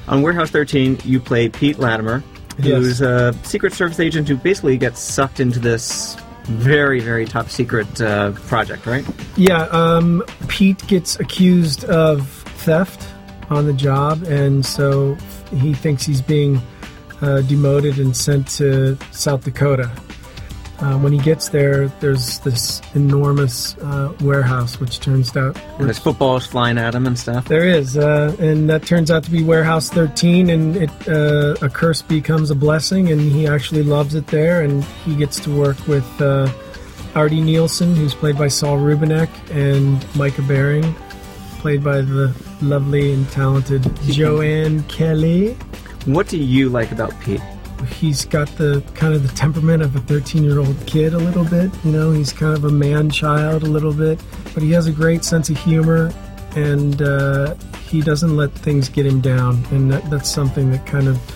On Warehouse 13, you play Pete Latimer, who's a Secret Service agent who basically gets sucked into this very, very top secret project, right? Yeah, Pete gets accused of theft on the job, and so he thinks he's being demoted and sent to South Dakota. When he gets there, there's this enormous warehouse, which turns out... And there's footballs flying at him and stuff. There is, and that turns out to be Warehouse 13, and a curse becomes a blessing, and he actually loves it there, and he gets to work with Artie Nielsen, who's played by Saul Rubinek, and Micah Baring, played by the lovely and talented Joanne Kelly. What do you like about Pete? He's got the kind of the temperament of a 13-year-old kid a little bit. You know, he's kind of a man-child a little bit. But he has a great sense of humor, and he doesn't let things get him down. And that's something that kind of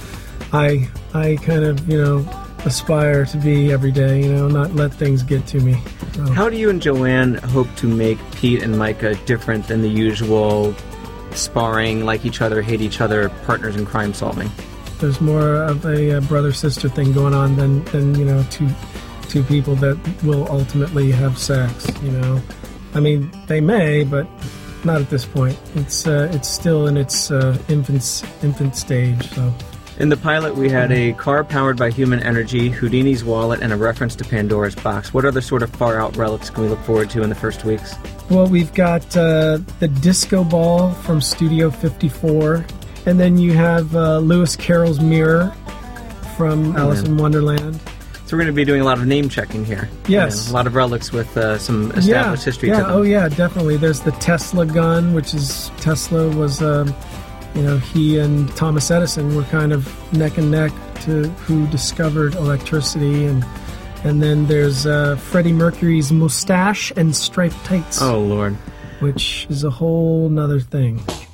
I kind of, you know, aspire to be every day, you know, not let things get to me. So. How do you and Joanne hope to make Pete and Micah different than the usual sparring, like each other, hate each other, partners in crime solving? There's more of a brother-sister thing going on than you know, two people that will ultimately have sex, you know. I mean, they may, but not at this point. It's still in its infant stage, so... In the pilot, we had a car powered by human energy, Houdini's wallet, and a reference to Pandora's box. What other sort of far-out relics can we look forward to in the first weeks? Well, we've got the disco ball from Studio 54, and then you have Lewis Carroll's mirror from Alice in Wonderland. So we're going to be doing a lot of name-checking here. Yes. A lot of relics with some established history to them. Oh, yeah, definitely. There's the Tesla gun, which is... Tesla was... you know, he and Thomas Edison were kind of neck and neck to who discovered electricity, and then there's Freddie Mercury's mustache and striped tights. Oh, Lord. Which is a whole nother thing.